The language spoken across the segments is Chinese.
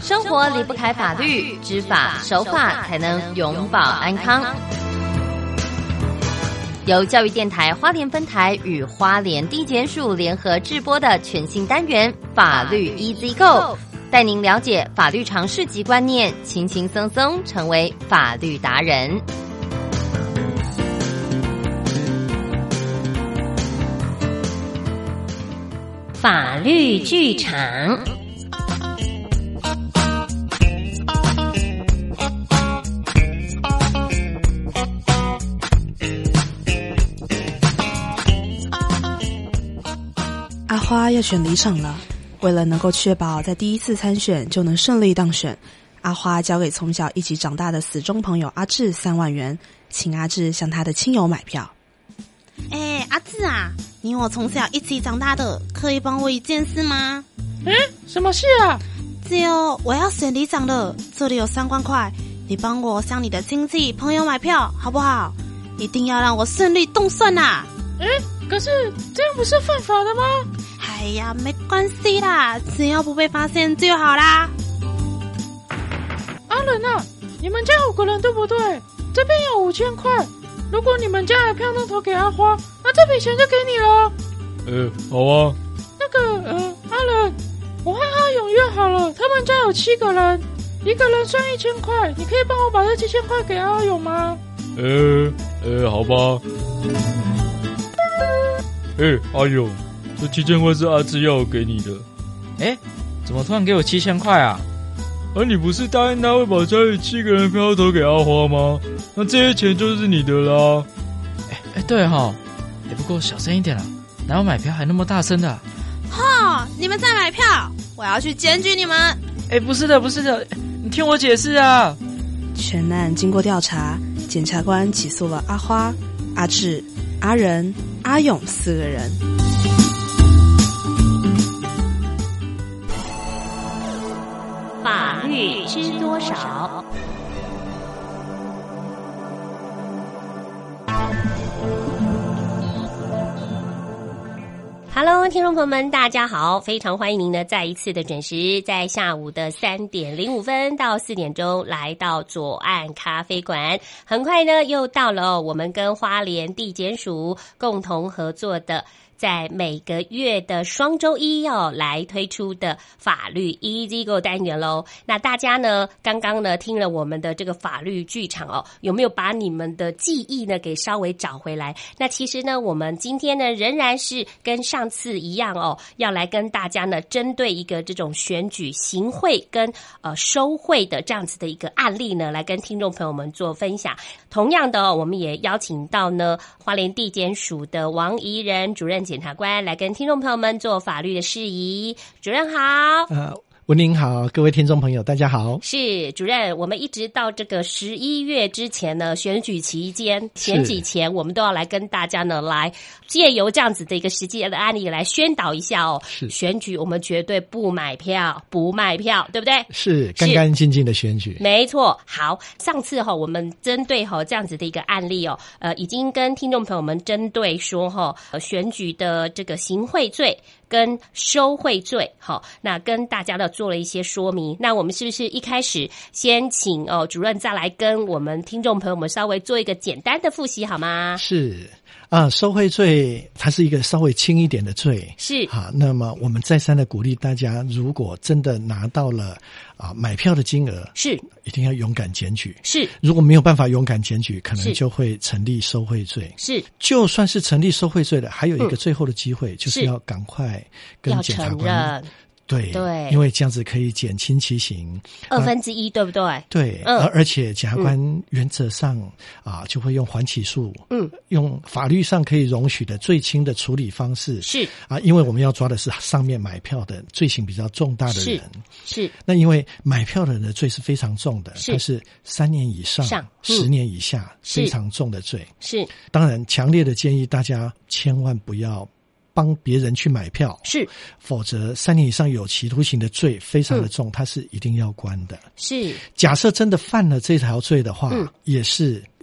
生活离不开法律，知法守法才能永保安康。由教育电台花莲分台与花莲地检署联合制播的全新单元法律 Easy Go， 带您了解法律常识及观念，轻轻松松成为法律达人。法律剧场。 阿花要选里长了，为了能够确保在第一次参选就能顺利当选，阿花交给从小一起长大的死忠朋友阿志3万元，请阿志向他的亲友买票。 阿志啊，你我从小一起长大的，可以帮我一件事吗？ 什么事啊？ 只有我要选里长了，这里有3万块，你帮我向你的亲戚朋友买票好不好？一定要让我顺利动算啊！ 可是这样不是犯法的吗？ 哎呀，没关系啦，只要不被发现就好啦。 阿伦啊，你们家5个人对不对？这边有5000块，如果你们家的票能投给阿花，那这笔钱就给你了。 好啊。 那个阿伦，我和阿勇约好了，他们家有7个人，1个人算1000块，你可以帮我把这7000块给阿勇吗？ 好吧。阿勇，这7000块是阿志要我给你的。 怎么突然给我7000块啊？ 你不是答应他会把家里7个人票投给阿花吗？那这些钱就是你的啦。 对齁。不过小声一点啦，哪有买票还那么大声的？ 你们在买票，我要去检举你们。 不是的，你听我解释啊。 全案经过调查，检察官起诉了阿花、阿志、阿仁、阿勇4个人。 法律知多少？Hello， 听众朋友们，大家好！非常欢迎您呢再一次的准时，在下午的3点05分到4点钟来到左岸咖啡馆。很快呢，又到了我们跟花莲地检署共同合作的，在每个月的双周一要来推出的法律 Easy Go 单元咯。那大家呢刚刚呢听了我们的这个法律剧场有没有把你们的记忆呢给稍微找回来？那其实呢我们今天呢仍然是跟上次一样要来跟大家呢针对一个这种选举行贿跟收贿的这样子的一个案例呢来跟听众朋友们做分享。同样的我们也邀请到呢花莲地检署的王宜仁主任检察官来跟听众朋友们做法律的事宜。主任好。 文玲好，各位听众朋友大家好。 是主任，我们一直到这个11月之前呢，选举期间选举前，我们都要来跟大家呢来借由这样子的一个实际的案例来宣导一下选举我们绝对不买票不卖票，对不对？是干干净净的选举， 没错。好，上次我们针对这样子的一个案例已经跟听众朋友们针对说选举的这个行贿罪跟收贿罪那跟大家的做了一些说明。那我们是不是一开始先请主任再来跟我们听众朋友们稍微做一个简单的复习好吗？ 是收贿罪它是一个稍微轻一点的罪， 是那么我们再三的鼓励大家，如果真的拿到了买票的金额， 是一定要勇敢检举， 是如果没有办法勇敢检举，可能就会成立收贿罪， 是就算是成立收贿罪的，还有一个最后的机会，就是要赶快跟检察官对，因为这样子可以减轻其刑 1/2，对不对？ 对，而且检察官原则上就会用缓起诉，用法律上可以容许的最轻的处理方式，是因为我们要抓的是上面买票的罪行比较重大的人，是那因为买票的人的罪是非常重的，它是3年以上10年以下，非常重的罪，是当然强烈的建议大家千万不要帮别人去买票，是，否则3年以上有期徒刑的罪非常的重，它是一定要关的。是，假设真的犯了这条罪的话，也是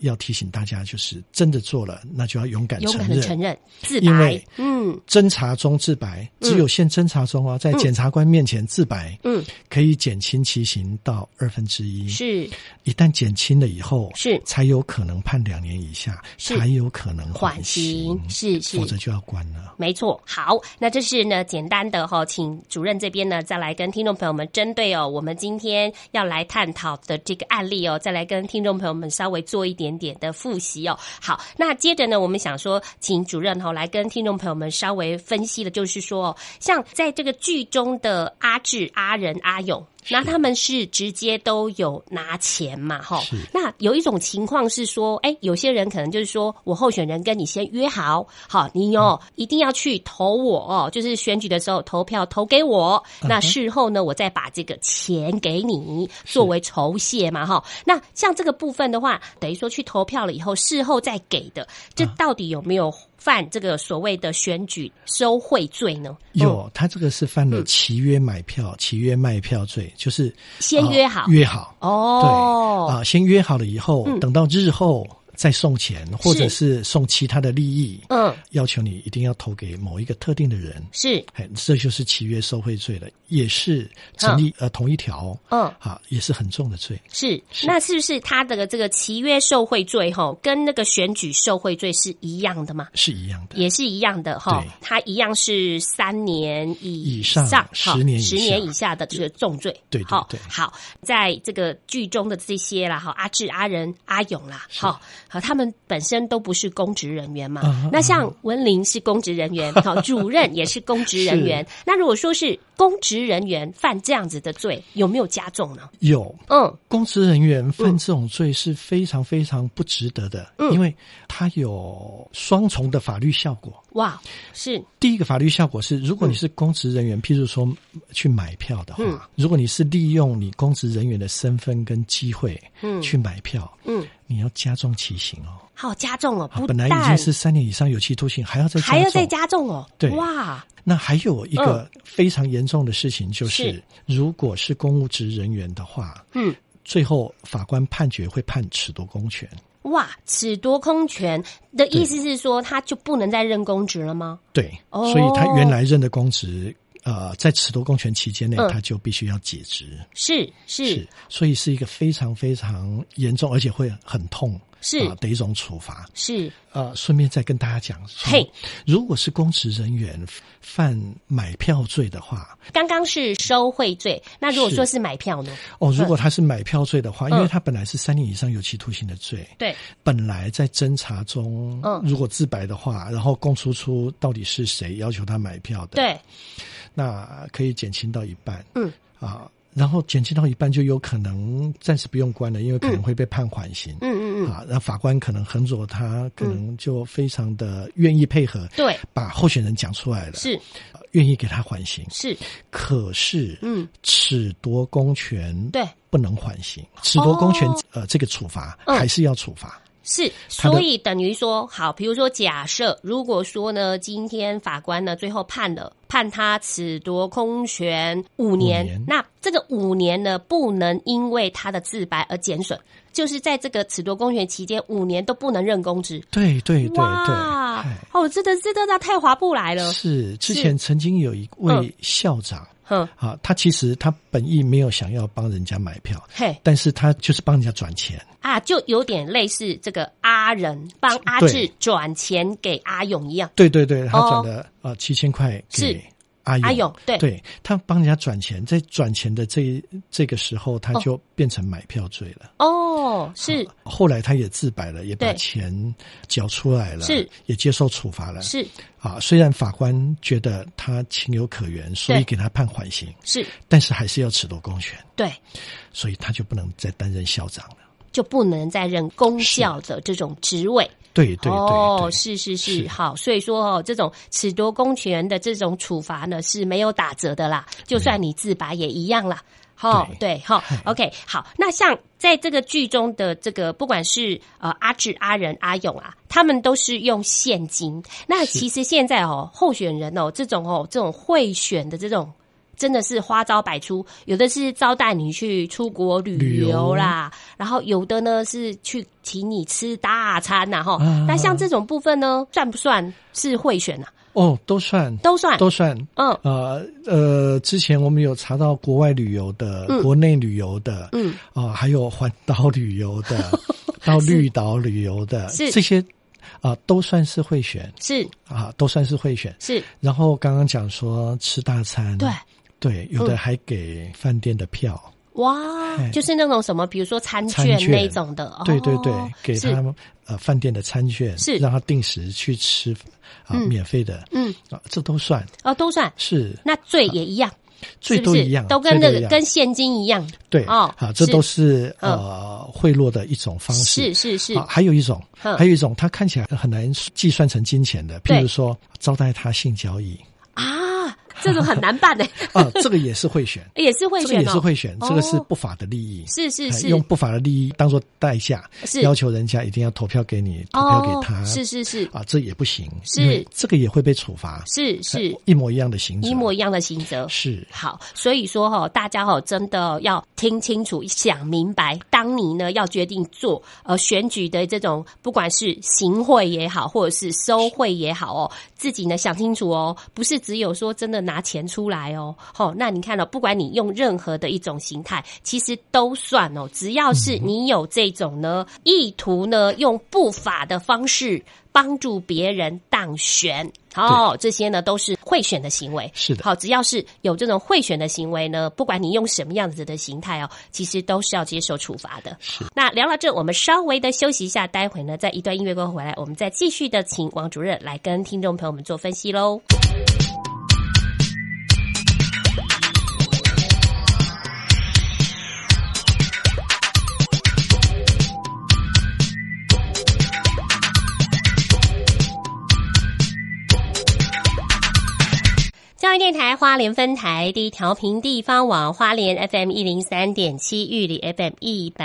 要提醒大家，就是真的做了，那就要勇敢承认自白。 因为侦查中自白，只有限侦查中在检察官面前自白，可以减轻其刑到1/2。 是， 一旦减轻了以后， 是才有可能判2年以下，才有可能缓刑， 是， 否则就要关了。 没错。好，那这是呢简单的请主任这边呢再来跟听众朋友们针对我们今天要来探讨的这个案例再来跟听众朋友们稍微做一点点的复习好，那接着呢我们想说请主任来跟听众朋友们稍微分析的就是说像在这个剧中的阿志、阿仁、阿勇，那他们是直接都有拿钱嘛那有一种情况是说有些人可能就是说我候选人跟你先约好你一定要去投我就是选举的时候投票投给我，那事后呢我再把这个钱给你作为酬谢嘛那像这个部分的话，等于说去投票了以后事后再给的，这到底有没有犯这个所谓的选举收贿罪呢？ 有，他这个是犯了契约买票、契约卖票罪，就是先约好， 约好对先约好了以后，等到日后再送钱，或者是送其他的利益，要求你一定要投给某一个特定的人， 是， 这就是契约受贿罪了，也是成立同一条，也是很重的罪。 是，那是不是他的这个契约受贿罪跟那个选举受贿罪是一样的吗？ 是一样的， 也是一样的它一样是3年以上 10年以下的这个重罪。 对对对。 好，在这个剧中的这些啦，阿志、阿仁、阿勇啦，他们本身都不是公职人员嘛，那像文林是公职人员，主任也是公职人员，那如果说是公职人员犯这样子的罪，有没有加重呢？ 有，公职人员犯这种罪是非常非常不值得的，因为它有双重的法律效果。 哇，是第一个法律效果是，如果你是公职人员，譬如说去买票的话，如果你是利用你公职人员的身份跟机会去买票，你要加重其刑好，加重本来已经是3年以上有期徒刑，还要再加重对，哇。 那还有一个非常严重的事情就是，如果是公务职人员的话，最后法官判决会判褫夺公权。 哇，褫夺公权的意思是说他就不能再任公职了吗？ 对，所以他原来任的公职在褫夺公权期间内，他就必须要解职。是，所以是一个非常非常严重，而且会很痛的一种处罚。是顺便再跟大家讲，如果是公职人员犯买票罪的话，刚刚是收贿罪，那如果说是买票呢？如果他是买票罪的话，因为他本来是3年以上有期徒刑的罪，对，本来在侦查中，如果自白的话，然后供出到底是谁要求他买票的，对，那可以减轻到一半，然后减轻到一半就有可能暂时不用关了，因为可能会被判缓刑。那法官可能横着他可能就非常的愿意配合，对，把候选人讲出来了，是愿意给他缓刑，是。可是，褫夺公权，对，不能缓刑，褫夺公权，这个处罚还是要处罚。是，所以等于说，好，比如说假设，如果说呢，今天法官呢最后判他褫夺公权5年，那这个5年呢不能因为他的自白而减损，就是在这个褫夺公权期间5年都不能任公职。对对对对，哇，真的太划不来了。是，之前曾经有一位校长。他其实他本意没有想要帮人家买票，但是他就是帮人家转钱啊，就有点类似这个阿仁帮阿志转钱给阿勇一样。对对对，他转了7000块给阿勇，对，他帮人家转钱，在转钱的这个时候，他就变成买票罪了。是。后来他也自白了，也把钱缴出来了，是，也接受处罚了，是。虽然法官觉得他情有可原，所以给他判缓刑，是，但是还是要褫夺公权，对，所以他就不能再担任校长了，就不能再任公校的这种职位。对对对，是，好，所以说这种褫夺公权的这种处罚呢是没有打折的啦，就算你自白也一样啦。对，OK， 好，那像在这个剧中的这个，不管是阿志、阿仁、阿勇啊，他们都是用现金。那其实现在候选人这种贿选的这种真的是花招百出，有的是招待你去出国旅游啦，然后有的呢是去请你吃大餐呐，那像这种部分呢，算不算是贿选啊？ 都算。之前我们有查到国外旅游的、国内旅游的，还有环岛旅游的，到绿岛旅游的，这些都算是贿选，都算是贿选，是。然后刚刚讲说吃大餐，对，有的还给饭店的票。 哇，就是那种什么，比如说餐券那种的， 对，给他们饭店的餐券，是让他定时去吃免费的，这都算都算是。 那罪也一样， 罪都一样， 都跟那个跟现金一样， 对这都是贿赂的一种方式，是。还有一种，它看起来很难计算成金钱的，譬如说招待他性交易这种很难办这个也是贿选， 也是贿选， 这个也是贿选，这个是不法的利益， 是用不法的利益当作代价，要求人家一定要投票给你，投票给他，是这也不行，因为这个也会被处罚，是一模一样的刑责，是。好，所以说大家真的要听清楚、想明白，当你呢要决定做选举的这种，不管是行贿也好，或者是收贿也好自己呢想清楚不是只有说真的拿钱出来那你看不管你用任何的一种形态，其实都算只要是你有这种呢意图呢用不法的方式帮助别人当选，这些呢都是贿选的行为。是的，只要是有这种贿选的行为呢，不管你用什么样子的形态其实都是要接受处罚的。是。那聊到这，我们稍微的休息一下，待会呢在一段音乐过后回来，我们再继续的请王主任来跟听众朋友们做分析咯。教育电台花莲分台第一调频地方网花莲 FM 103.7玉里 FM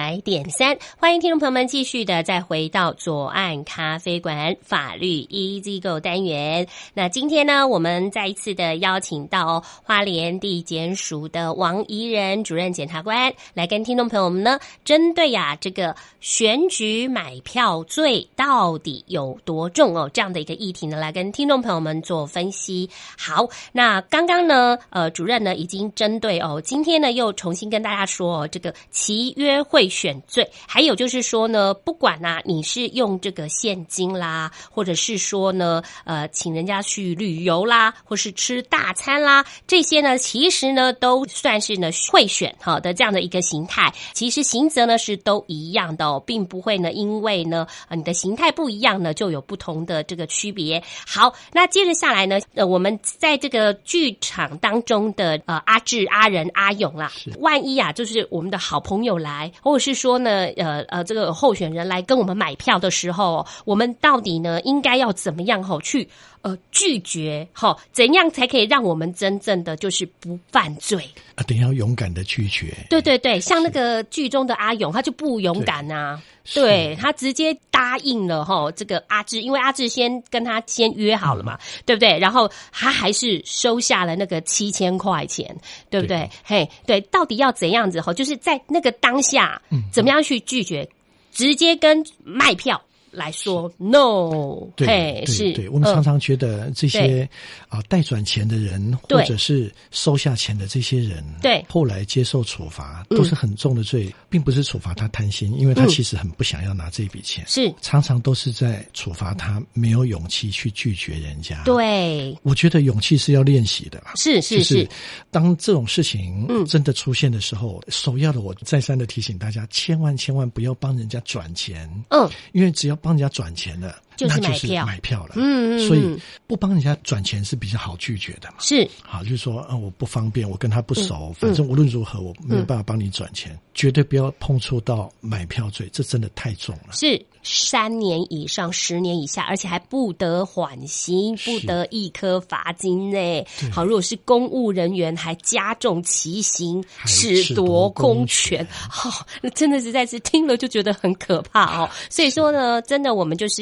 100.3，欢迎听众朋友们继续的再回到左岸咖啡馆法律 Easy Go 单元。那今天呢，我们再一次的邀请到花莲地检署的王宜仁主任检察官来跟听众朋友们呢，针对这个选举买票罪到底有多重这样的一个议题呢，来跟听众朋友们做分析。好，那刚刚呢主任呢已经针对今天呢又重新跟大家说这个契约贿选罪，还有就是说呢，不管你是用这个现金啦，或者是说呢请人家去旅游啦，或是吃大餐啦，这些呢其实呢都算是呢贿选的这样的一个形态，其实刑责呢是都一样的并不会呢因为呢你的形态不一样呢就有不同的这个区别。好，那接着下来呢我们在这个剧场当中的阿志、阿仁、阿勇啦，万一就是我们的好朋友来，或者是说呢这个候选人来跟我们买票的时候，我们到底呢应该要怎么样去拒绝怎样才可以让我们真正的就是不犯罪等要勇敢的拒绝。 对，像那个剧中的阿勇他就不勇敢对，他直接答应了这个阿志，因为阿志先跟他先约好了嘛，对不对？然后他还是收下了那个7000块钱，对不对？对，到底要怎样子就是在那个当下怎么样去拒绝，直接跟卖票来说 no。 对，我们常常觉得这些代转钱的人或者是收下钱的这些人，对，后来接受处罚都是很重的罪，并不是处罚他贪心，因为他其实很不想要拿这笔钱，是常常都是在处罚他没有勇气去拒绝人家。对，我觉得勇气是要练习的啦，是当这种事情真的出现的时候，首要的我再三的提醒大家，千万不要帮人家转钱，因为只要帮人家转钱了就是买票了，所以不帮人家转钱是比较好拒绝的嘛。是，好，就是说我不方便，我跟他不熟，反正无论如何我没有办法帮你转钱，绝对不要碰触到买票罪，这真的太重了。是3年以上10年以下，而且还不得缓刑，不得一颗罚金呢。好，如果是公务人员，还加重其刑，褫夺公权。好，真的实在是听了就觉得很可怕所以说呢，真的我们就是要有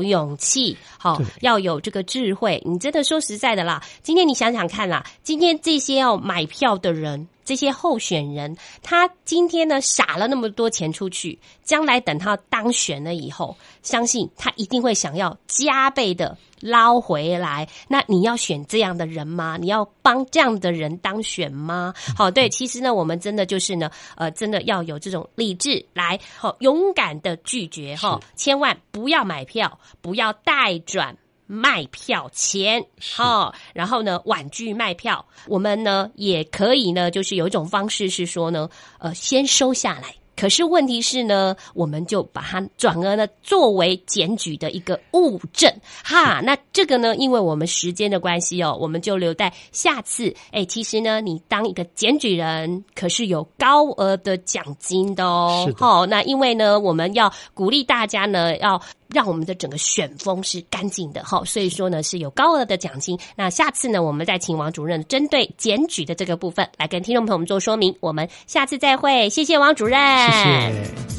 勇气，好，要有这个智慧。你真的说实在的啦，今天你想想看啦，今天这些要买票的人，这些候选人，他今天呢撒了那么多钱出去，将来等他当选了以后，相信他一定会想要加倍的捞回来。那你要选这样的人吗？你要帮这样的人当选吗？好，对，其实呢，我们真的就是呢，真的要有这种理智来，勇敢的拒绝哈，千万不要买票，不要代转卖票钱，然后呢婉拒卖票。我们呢也可以呢，就是有一种方式是说呢，先收下来。可是问题是呢，我们就把它转而呢作为检举的一个物证哈。那这个呢，因为我们时间的关系哦，我们就留待下次。其实呢，你当一个检举人，可是有高额的奖金的哦。 是的。 那因为呢，我们要鼓励大家呢，要让我们的整个选风是干净的哈，所以说呢是有高额的奖金。那下次呢，我们再请王主任针对检举的这个部分来跟听众朋友们做说明。我们下次再会，谢谢王主任。 谢谢。